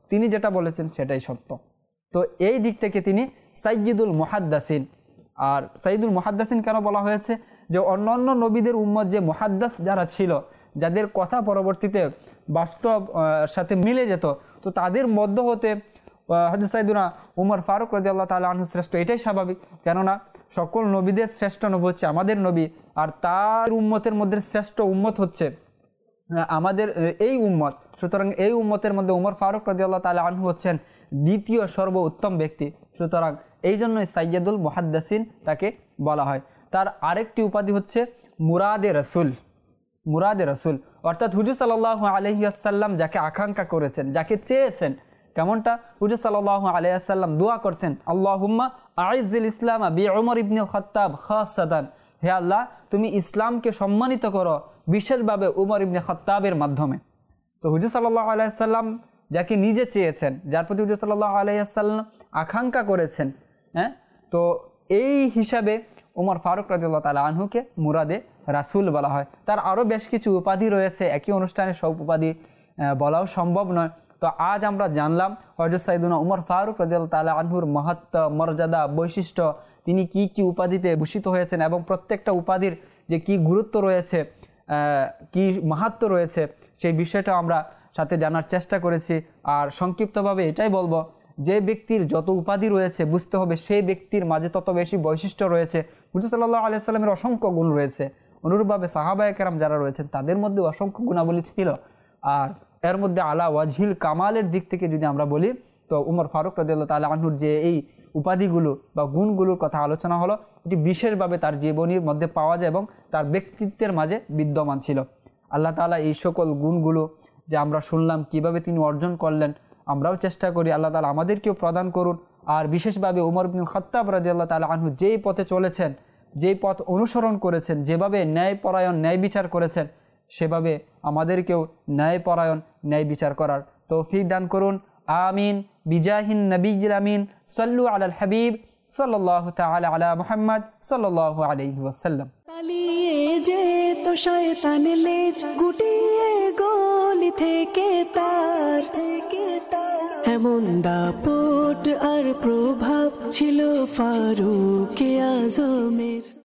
তিনি যেটা বলেছেন সেটাই সত্য। তো এই দিক থেকে তিনি সাইয়্যিদুল মুহাদ্দিসিন। আর সাইয়্যিদুল মুহাদ্দিসিন কেন বলা হয়েছে? যে অন্যান্য নবীদের উম্মত যে মুহাদ্দিস যারা ছিল, যাদের কথা পরবর্তীতে বাস্তব সাথে মিলে যেত, তো তাদের মধ্য হতে হযরত সাইয়েদুনা উমর ফারুক রাদিয়াল্লাহু তাআলা আনহু শ্রেষ্ঠ। এটাই স্বাভাবিক, কেননা সকল নবীদের শ্রেষ্ঠ নবী হচ্ছে আমাদের নবী, আর তার উম্মতের মধ্যে শ্রেষ্ঠ উম্মত হচ্ছে আমাদের এই উম্মত। সুতরাং এই উম্মতের মধ্যে উমর ফারুক রাদিয়াল্লাহু তাআলা আনহু হচ্ছেন দ্বিতীয় সর্বোত্তম ব্যক্তি। সুতরাং এই জন্যই সাইয়্যিদুল মুহাদ্দিসিন তাকে বলা হয়। তার আরেকটি উপাধি হচ্ছে মুরাদে রাসূল। মুরাদে রাসূল অর্থাৎ হুজুর সাল্লাল্লাহু আলাইহি ওয়াসাল্লাম যাকে আকাঙ্ক্ষা করেছেন, যাকে চেয়েছেন। কেমনটা? হুজুর সাল্লাল্লাহু আলাইহি ওয়াসাল্লাম দোয়া করতেন, আল্লাহুম্মা আইজ্জিল ইসলামা বি উমর ইবনুল খাত্তাব খাসাতান, হে আল্লাহ তুমি ইসলামকে সম্মানিত করো বিশেষভাবে উমর ইবনে খাত্তাবের মাধ্যমে। তো হুজুর সাল্লাল্লাহু আলাইহি ওয়াসাল্লাম যাকে নিজে চেয়েছেন, যার প্রতি হুজুর সাল্লাল্লাহু আলাইহি ওয়াসাল্লাম আকাঙ্ক্ষা করেছেন, তো এই হিসাবে উমর ফারুক রাদিয়াল্লাহু তাআলা আনহুকে মুরাদে রাসূল বলা হয়। তার আরও বেশ কিছু উপাধি রয়েছে, একই অনুষ্ঠানে সব উপাধি বলাও সম্ভব নয়। তো আজ আমরা জানলাম হযরত সাইয়েদুনা উমর ফারুক রাদিয়াল্লাহু তাআলা আনহুর মাহাত্ম্য, মর্যাদা, বৈশিষ্ট্য, তিনি কি কি উপাধিতে ভূষিত হয়েছেন এবং প্রত্যেকটা উপাধির যে কি গুরুত্ব রয়েছে, কি মাহাত্ম্য রয়েছে, সেই বিষয়টা আমরা সাথে জানার চেষ্টা করেছি। আর সংক্ষিপ্তভাবে এটাই বলবো, যে ব্যক্তির যত উপাধি রয়েছে বুঝতে হবে সেই ব্যক্তির মাঝে তত বেশি বৈশিষ্ট্য রয়েছে। হুজুর সাল্লাল্লাহু আলাইহি সাল্লামের অসংখ্য গুণ রয়েছে, অনুরূপভাবে সাহাবায়ে কেরাম যারা রয়েছেন তাদের মধ্যে অসংখ্য গুণাবলী ছিল। আর এর মধ্যে আলা ওয়াজহিল কামালের দিক থেকে যদি আমরা বলি, তো উমর ফারুক রাদিয়াল্লাহু তাআলা আনহুর যে এই উপাধিগুলো বা গুণগুলোর কথা আলোচনা হলো, এটি বিশেষভাবে তার জীবনীর মধ্যে পাওয়া যায় এবং তার ব্যক্তিত্বের মাঝে বিদ্যমান ছিল। আল্লাহ তাআলা এই সকল গুণগুলো যে আমরা শুনলাম কিভাবে তিনি অর্জন করলেন, আমরাও চেষ্টা করি আল্লাহ তাআলা আমাদেরকেও প্রদান করুন। আর বিশেষভাবে উমর ইবনুল খাত্তাব রাদিয়াল্লাহু তাআলা আনহু যেই পথে চলেছেন, যেই পথ অনুসরণ করেছেন, যেভাবে ন্যায়পরায়ণ ন্যায় বিচার করেছেন, সেভাবে আমাদেরকেও ন্যায়পরায়ণ ন্যায় বিচার করার তৌফিক দান করুন। আমিন বিজাহিন নবিয়্যিল আমিন। সাল্লু আলাল হাবিব সাল্লাল্লাহু তাআলা আলা মুহাম্মদ সাল্লাল্লাহু আলাইহি ওয়াসাল্লাম। পালিয়ে যেত শয়তান লেজ গুটিয়ে গলি থেকে তার, এমন দাপট আর প্রভাব ছিল ফারুক আজমের।